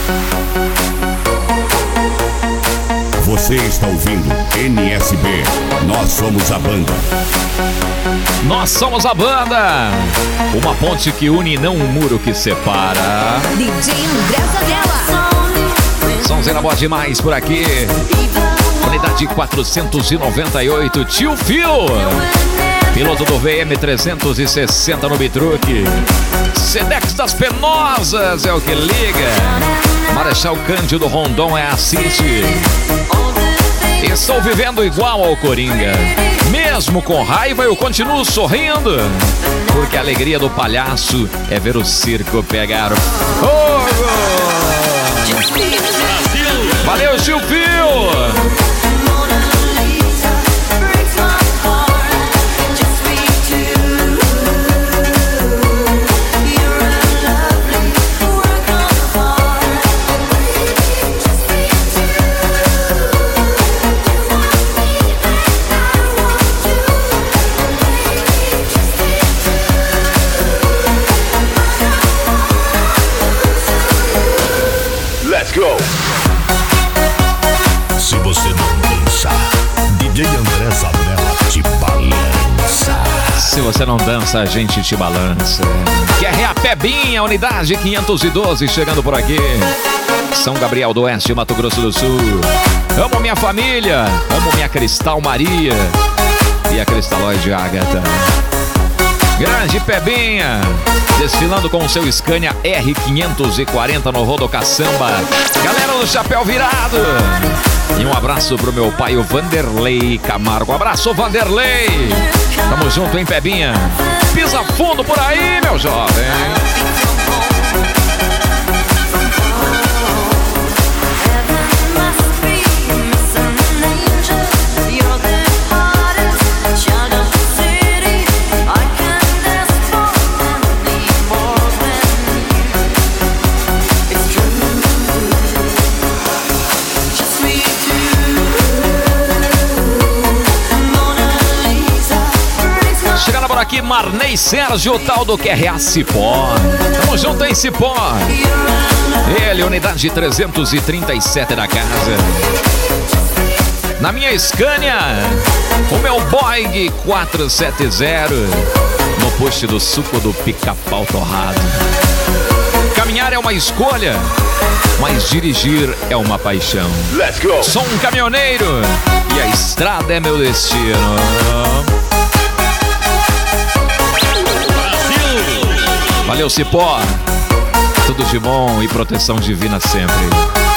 Você está ouvindo NSB. Nós somos a banda. Nós somos a banda. Uma ponte que une, não um muro que separa. DJ André Zavella. Sonzeira boa demais por aqui. Unidade 498, Tio Phil. Piloto do VM 360 no Bitruque. Sedex das Penosas é o que liga. Marechal Cândido Rondon é assiste. Estou vivendo igual ao Coringa. Mesmo com raiva eu continuo sorrindo, porque a alegria do palhaço é ver o circo pegar fogo. Valeu, Tio Phil. Let's go! Se você não dança, DJ André Zavella te balança. Se você não dança, a gente te balança. QRA Pebinha, unidade 512, chegando por aqui. São Gabriel do Oeste, Mato Grosso do Sul. Amo minha família, amo minha Cristal Maria e a Cristalóide Ágata. Grande Pebinha, desfilando com o seu Scania R540 no Rodocaçamba. Galera do Chapéu Virado. E um abraço pro meu pai, o Vanderlei Camargo. Um abraço, Vanderlei. Tamo junto, hein, Pebinha? Pisa fundo por aí, meu jovem. Aqui, Marney Sérgio, o tal do QRA Cipó. Tamo junto em Cipó. Ele, unidade 337 da casa. Na minha Scania, o meu Boeing 470. No poste do suco do pica-pau torrado. Caminhar é uma escolha, mas dirigir é uma paixão. Let's go! Sou um caminhoneiro e a estrada é meu destino. Valeu, Cipó. Tudo de bom e proteção divina sempre.